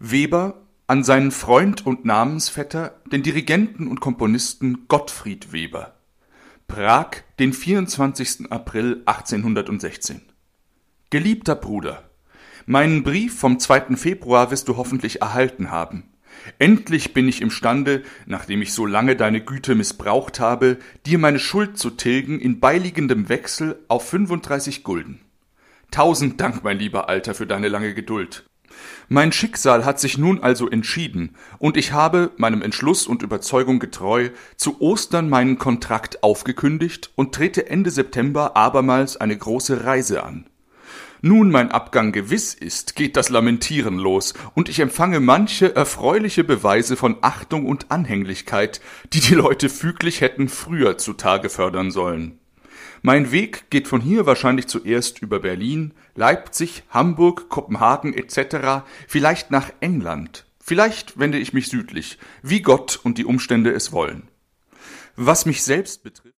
Weber an seinen Freund und Namensvetter, den Dirigenten und Komponisten Gottfried Weber. Prag, den 24. April 1816. Geliebter Bruder, meinen Brief vom 2. Februar wirst du hoffentlich erhalten haben. Endlich bin ich imstande, nachdem ich so lange deine Güte missbraucht habe, dir meine Schuld zu tilgen in beiliegendem Wechsel auf 35 Gulden. 1000 Dank, mein lieber Alter, für deine lange Geduld. Mein Schicksal hat sich nun also entschieden, und ich habe, meinem Entschluss und Überzeugung getreu, zu Ostern meinen Kontrakt aufgekündigt und trete Ende September abermals eine große Reise an. Nun mein Abgang gewiss ist, geht das Lamentieren los, und ich empfange manche erfreuliche Beweise von Achtung und Anhänglichkeit, die die Leute füglich hätten früher zutage fördern sollen. Mein Weg geht von hier wahrscheinlich zuerst über Berlin, Leipzig, Hamburg, Kopenhagen etc., vielleicht nach England. Vielleicht wende ich mich südlich, wie Gott und die Umstände es wollen. Was mich selbst betrifft,